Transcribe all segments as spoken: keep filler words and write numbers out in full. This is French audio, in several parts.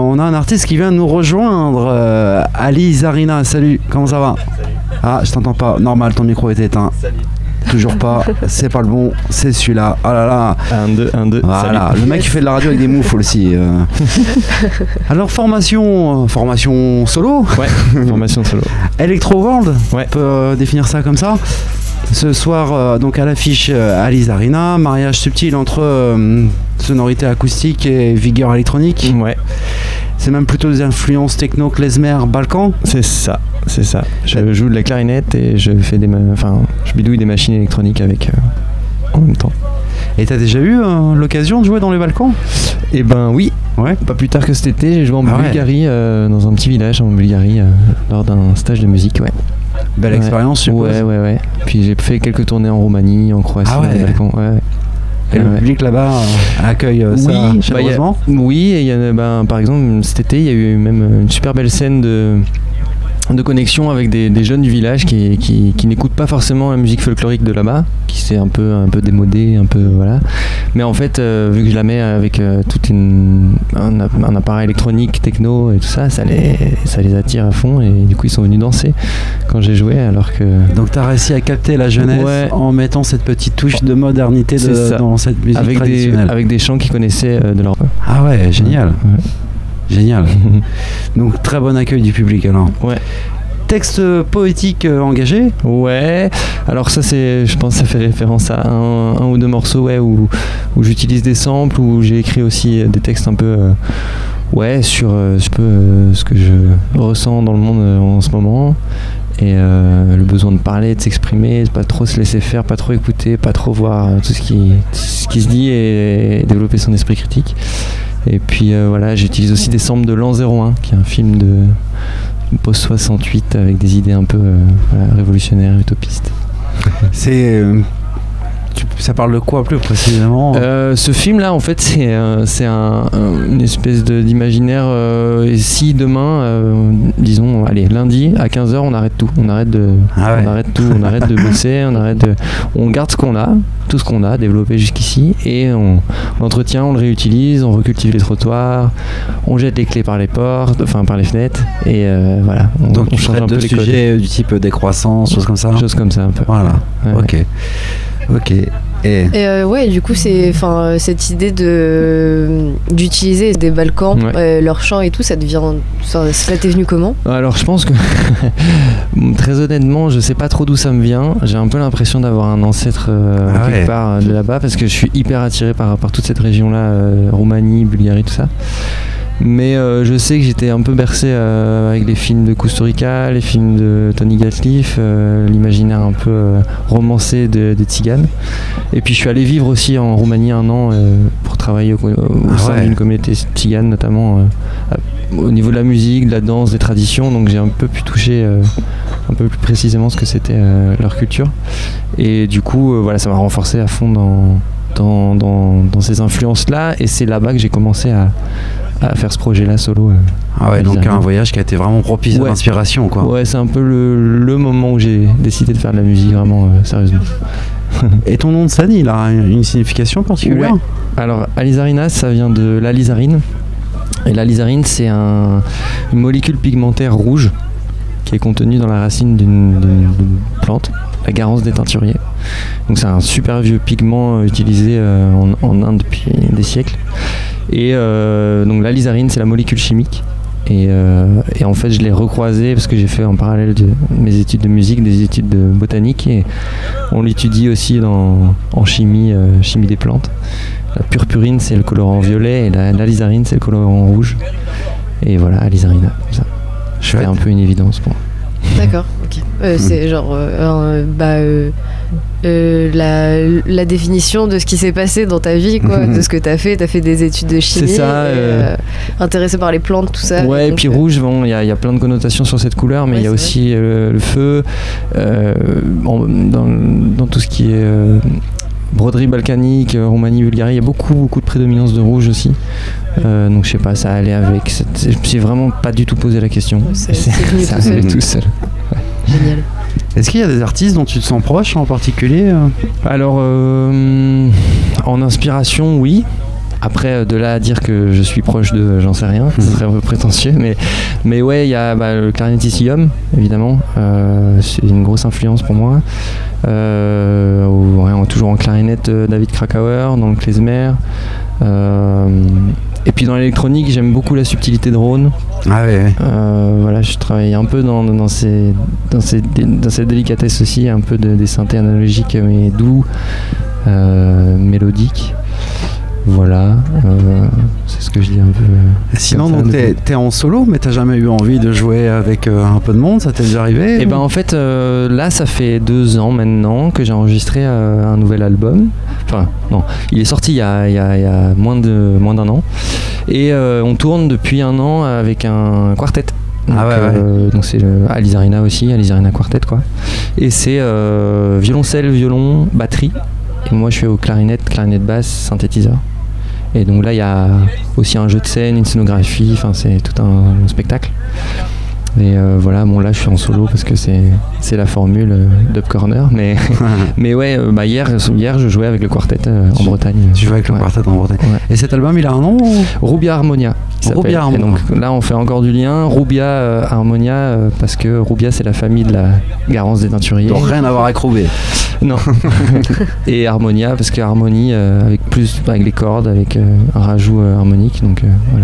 on a un artiste qui vient nous rejoindre, euh, Ali Zarina. Salut, comment ça va? Salut. Ah, je t'entends pas. Normal, ton micro est éteint. Salut. Toujours pas, c'est pas le bon, c'est celui-là. Oh là là. un, deux, un, deux. Voilà, salut. Le mec qui fait de la radio avec des moufles aussi. Euh. Alors, formation, formation solo. Ouais, formation solo. Electro World, ouais. On peut euh, définir ça comme ça. Ce soir, euh, donc à l'affiche, euh, Ali Zarina, mariage subtil entre euh, sonorité acoustique et vigueur électronique. Ouais. C'est même plutôt des influences techno, klezmer, balkan. C'est ça, c'est ça. Je joue de la clarinette et je fais des, ma- enfin, je bidouille des machines électroniques avec euh, en même temps. Et t'as déjà eu euh, l'occasion de jouer dans les Balkans? Eh ben oui. Ouais. Pas plus tard que cet été, j'ai joué en ah Bulgarie, ouais. euh, dans un petit village en Bulgarie, euh, lors d'un stage de musique, ouais. Belle ouais. expérience, je suppose. Ouais, ouais, ouais. Puis j'ai fait quelques tournées en Roumanie, en Croatie, ah ouais. dans les Balkans, ouais. Et ouais, le ouais. public là-bas euh, accueille euh, ça oui, chaleureusement. Bah, y a, oui, et y a, bah, par exemple cet été, il y a eu même une super belle scène de, de connexion avec des, des jeunes du village qui, qui, qui n'écoutent pas forcément la musique folklorique de là-bas, qui s'est un peu, un peu démodée, un peu voilà. Mais en fait, euh, vu que je la mets avec euh, toute une, un, un appareil électronique, techno et tout ça, ça les, ça les attire à fond et du coup ils sont venus danser quand j'ai joué, alors que... Donc t'as réussi à capter la jeunesse ouais. en mettant cette petite touche de modernité de, dans cette musique avec traditionnelle. Des, avec des chants qu'ils connaissaient euh, de leur... Ah ouais, génial. Ouais. Génial. Donc très bon accueil du public alors. Ouais. Texte poétique euh, engagé. Ouais, alors ça c'est, je pense que ça fait référence à un, un ou deux morceaux ouais, où, où j'utilise des samples, où j'ai écrit aussi des textes un peu euh, ouais, sur euh, un peu, euh, ce que je ressens dans le monde euh, en ce moment. Et euh, le besoin de parler, de s'exprimer, de pas trop se laisser faire, pas trop écouter, pas trop voir euh, tout ce qui, ce qui se dit et, et développer son esprit critique. Et puis euh, voilà, j'utilise aussi des samples de l'an zéro un, qui est un film de post soixante-huit avec des idées un peu euh, voilà, révolutionnaires, utopistes. C'est... Euh, tu, ça parle de quoi plus précisément? euh, Ce film-là, en fait, c'est, euh, c'est un, un, une espèce de, d'imaginaire. Euh, et si demain, euh, disons, allez, lundi, à quinze heures, on arrête tout. On arrête de, ah ouais. on arrête tout, on arrête de bosser, on arrête de... On garde ce qu'on a, tout ce qu'on a développé jusqu'ici, et on, on entretient, on le réutilise, on recultive les trottoirs, on jette les clés par les portes, enfin par les fenêtres, et euh, voilà. On, Donc on tu change traites un peu de les sujets du type décroissance, choses comme ça. Choses comme ça un peu. Voilà. Ouais. Ok. Ok. Et, et euh, ouais, du coup, c'est, enfin, cette idée de d'utiliser des Balkans, ouais. euh, leurs chants et tout, ça devient, ça, ça t'est venu comment? Alors, je pense que très honnêtement, je sais pas trop d'où ça me vient. J'ai un peu l'impression d'avoir un ancêtre euh, ah quelque ouais. part de là-bas, parce que je suis hyper attiré par par toute cette région-là, euh, Roumanie, Bulgarie, tout ça. Mais euh, je sais que j'étais un peu bercé euh, avec les films de Kusturica, les films de Tony Gatliff, euh, l'imaginaire un peu euh, romancé de, des Tziganes. Et puis je suis allé vivre aussi en Roumanie un an euh, pour travailler au, au ah sein ouais. d'une communauté tzigane, notamment euh, à, au niveau de la musique, de la danse, des traditions. Donc j'ai un peu pu toucher euh, un peu plus précisément ce que c'était euh, leur culture. Et du coup, euh, voilà, ça m'a renforcé à fond dans, dans, dans, dans ces influences-là. Et c'est là-bas que j'ai commencé à à faire ce projet-là solo. Euh, ah ouais, donc un voyage qui a été vraiment propice ouais. à l'inspiration, quoi. Ouais, c'est un peu le, le moment où j'ai décidé de faire de la musique, vraiment, euh, sérieusement. Et ton nom de scène, il a une signification particulière? Ouais. Alors, Ali Zarina, ça vient de l'alizarine. Et l'alizarine, c'est un, une molécule pigmentaire rouge qui est contenue dans la racine d'une, d'une, d'une plante, la garance des teinturiers. Donc c'est un super vieux pigment utilisé euh, en, en Inde depuis des siècles. Et euh, donc l'alizarine, c'est la molécule chimique. Et, euh, et en fait, je l'ai recroisé parce que j'ai fait en parallèle de mes études de musique, des études de botanique, et on l'étudie aussi dans, en chimie, euh, chimie des plantes. La purpurine, c'est le colorant violet, et la, l'alizarine, c'est le colorant rouge. Et voilà, alizarina, comme ça. C'était un peu une évidence pour moi. D'accord, ok. Euh, c'est genre euh, bah, euh, euh, la, la définition de ce qui s'est passé dans ta vie, quoi, de ce que t'as fait. T'as fait des études de chimie, c'est ça, euh... euh, intéressé par les plantes, tout ça. Ouais, et puis euh... rouge, bon, il y, y a plein de connotations sur cette couleur, mais il ouais, y a aussi euh, le feu, euh, en, dans, dans tout ce qui est euh, broderie balkanique, Roumanie, Bulgarie, il y a beaucoup, beaucoup de prédominance de rouge aussi. Euh, donc je sais pas, ça allait avec. J'ai vraiment pas du tout posé la question. Ouais, c'est, c'est, c'est venu ça tout allait seul. tout seul. Ouais. Génial. Est-ce qu'il y a des artistes dont tu te sens proche en particulier? Alors, euh, en inspiration, oui. Après, de là à dire que je suis proche de, j'en sais rien, ce serait un peu prétentieux, mais, mais ouais, il y a bah, le clarinettiste Yom, évidemment, euh, c'est une grosse influence pour moi. Euh, ouais, toujours en clarinette, David Krakauer, dans le klezmer. Euh, et puis dans l'électronique, j'aime beaucoup la subtilité de Rhône. Ah ouais, ouais. Euh, voilà, je travaille un peu dans, dans, ces, dans, ces, dans cette délicatesse aussi, un peu de, des synthés analogiques mais doux, euh, mélodiques. Voilà, euh, c'est ce que je dis un peu. Euh, Sinon, donc t'es, t'es en solo, mais t'as jamais eu envie de jouer avec euh, un peu de monde, ça t'est déjà arrivé? Et ben en fait, euh, là, ça fait deux ans maintenant que j'ai enregistré euh, un nouvel album. Enfin, non, il est sorti il y a, il y a, il y a moins, de, moins d'un an. Et euh, on tourne depuis un an avec un quartet. Donc, ah ouais, ouais. Euh, donc c'est le Alice Arena aussi, Alice Arena Quartet quoi. Et c'est euh, violoncelle, violon, batterie. Et moi je suis au clarinette, clarinette basse, synthétiseur. Et donc là il y a aussi un jeu de scène, une scénographie, enfin c'est tout un, un spectacle. Et euh, voilà, bon là je suis en solo parce que c'est, c'est la formule euh, d'Up Corner, mais, mais ouais, euh, bah hier, hier je jouais avec le quartet euh, en Bretagne. Tu jouais avec le ouais. quartet en Bretagne. Ouais. Et cet album il a un nom ou... Rubia Harmonia. Rubia Harmonia. Et donc là on fait encore du lien, Rubia euh, Harmonia, euh, parce que Rubia c'est la famille de la Garance des teinturiers. Donc rien à voir avec Roubaix. Non. Et Harmonia parce que harmonie euh, avec plus avec les cordes, avec euh, un rajout euh, harmonique, donc euh, voilà.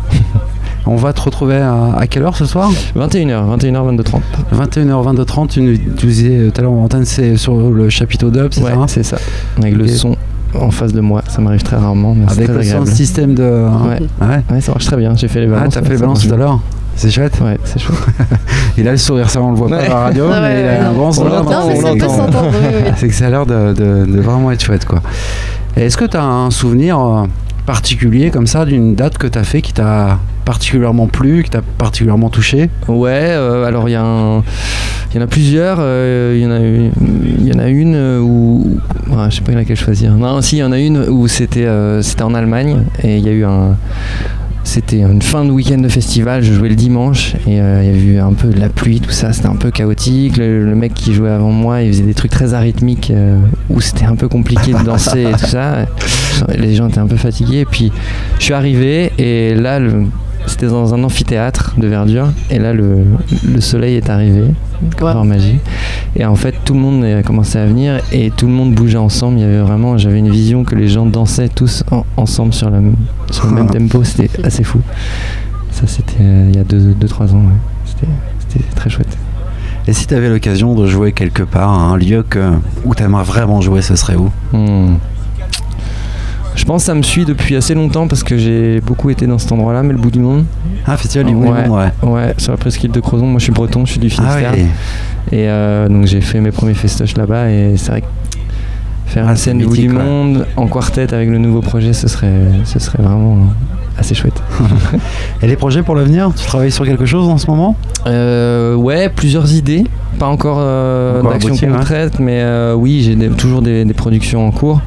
On va te retrouver à, à quelle heure ce soir? vingt et une heures, vingt et une heures, vingt-deux heures trente. vingt et une heures, vingt-deux heures trente, tu, tu disais tout à l'heure en antenne, c'est sur le chapiteau d'Up, c'est ouais, ça? C'est ça. Avec okay. le son en face de moi, ça m'arrive très rarement, mais avec c'est très le agréable. système de... Ouais. Ah ouais. Ouais, ça marche très bien, j'ai fait les balances. Ah, t'as fait les balances tout à l'heure? C'est chouette. Ouais, c'est chouette. Il a le sourire, ça on le voit pas ouais. à la radio, ah ouais, mais il ouais, a un grand sourire. Non, mais ça peut s'entendre. Oui, oui. C'est que ça a l'air de, de, de vraiment être chouette, quoi. Et est-ce que tu as un souvenir euh, particulier comme ça d'une date que tu as fait qui t'a particulièrement plu, qui t'a particulièrement touché? Ouais, euh, alors il y, y en a plusieurs. Il euh, y, y en a une où, ouais, je sais pas laquelle choisir. Non, si, il y en a une où c'était, euh, c'était en Allemagne et il y a eu un. C'était une fin de week-end de festival, je jouais le dimanche et euh, il y a eu un peu de la pluie, tout ça, c'était un peu chaotique. Le, le mec qui jouait avant moi, il faisait des trucs très arythmiques euh, où c'était un peu compliqué de danser et tout ça. Les gens étaient un peu fatigués et puis je suis arrivé et là, le, c'était dans un amphithéâtre de verdure et là, le, le soleil est arrivé, grande magie. Et en fait, tout le monde a commencé à venir et tout le monde bougeait ensemble. Il y avait vraiment, j'avais une vision que les gens dansaient tous en, ensemble sur, la, sur le même tempo. C'était assez fou. Ça, c'était euh, il y a deux trois ans. Ouais. C'était, c'était très chouette. Et si tu avais l'occasion de jouer quelque part, à un lieu que, où tu aimerais vraiment jouer, ce serait où? hmm. Je pense que ça me suit depuis assez longtemps parce que j'ai beaucoup été dans cet endroit-là, mais le bout du monde. Ah, festival du bout ouais, du monde, ouais. Ouais, sur la presqu'île de Crozon. Moi, je suis breton, je suis du Finistère. Ah, oui. Et euh, donc, j'ai fait mes premiers festoches là-bas. Et c'est vrai que faire ah, une scène du bout du ouais. monde en quartet avec le nouveau projet, ce serait, ce serait vraiment assez chouette. Et les projets pour l'avenir? Tu travailles sur quelque chose en ce moment? euh, Ouais, plusieurs idées. Pas encore, euh, encore d'action concrète, hein. mais euh, oui, j'ai des, toujours des, des productions en cours.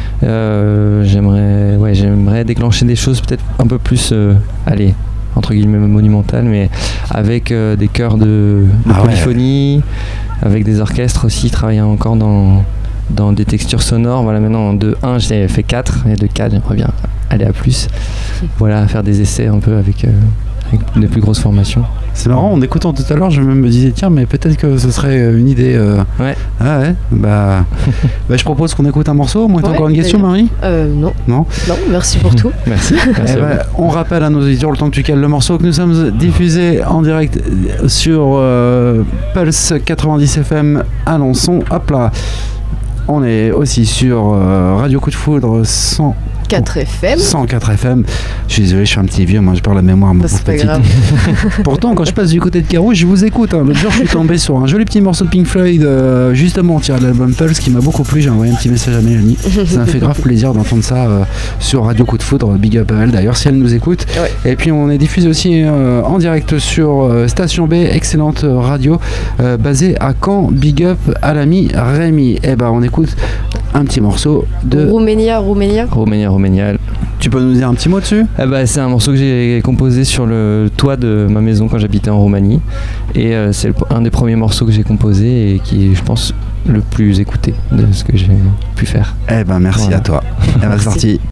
Euh, j'aimerais, ouais, j'aimerais déclencher des choses peut-être un peu plus, euh, allez, entre guillemets monumentales, mais avec euh, des chœurs de, de ah polyphonie, ouais. avec des orchestres aussi, travailler encore dans, dans des textures sonores. Voilà, maintenant de un, j'ai fait quatre, et de quatre, j'aimerais bien aller à plus. Voilà, faire des essais un peu avec, euh, avec des plus grosses formations. C'est marrant, en écoutant tout à l'heure, je me disais tiens, mais peut-être que ce serait une idée. Euh... Ouais. Ah ouais. Bah, bah, je propose qu'on écoute un morceau. Moi, t'as ouais, encore une question, Marie? Euh, non. Non. Non. Merci pour tout. Merci. Merci eh bah, on rappelle à nos auditeurs le temps que tu cales le morceau que nous sommes diffusés en direct sur euh, Pulse quatre-vingt-dix F M Alençon. Hop là. On est aussi sur euh, Radio Coup de Foudre cent quatre F M. cent quatre F M. Je suis désolé, je suis un petit vieux, moi je parle la mémoire. Bah, c'est pas petite. Grave. Pourtant, quand je passe du côté de Carouge, je vous écoute. Hein. L'autre jour, je suis tombé sur un joli petit morceau de Pink Floyd, euh, justement tiré de l'album Pulse, qui m'a beaucoup plu. J'ai envoyé un petit message à Mélanie. Ça m'a fait grave plaisir d'entendre ça euh, sur Radio Coup de Foudre. Big up à elle d'ailleurs, si elle nous écoute. Ouais. Et puis, on est diffusé aussi euh, en direct sur euh, Station B, excellente radio, euh, basée à Caen. Big up à l'ami Rémi. Et ben, on écoute un petit morceau de Rouménia, Rouménia. Rouménia, Rouménia. Tu peux nous dire un petit mot dessus? eh bah, c'est un morceau que j'ai composé sur le toit de ma maison quand j'habitais en Roumanie. Et euh, c'est le, un des premiers morceaux que j'ai composé et qui est, je pense, le plus écouté de ce que j'ai pu faire. Eh ben merci voilà. à toi. Elle va sortir.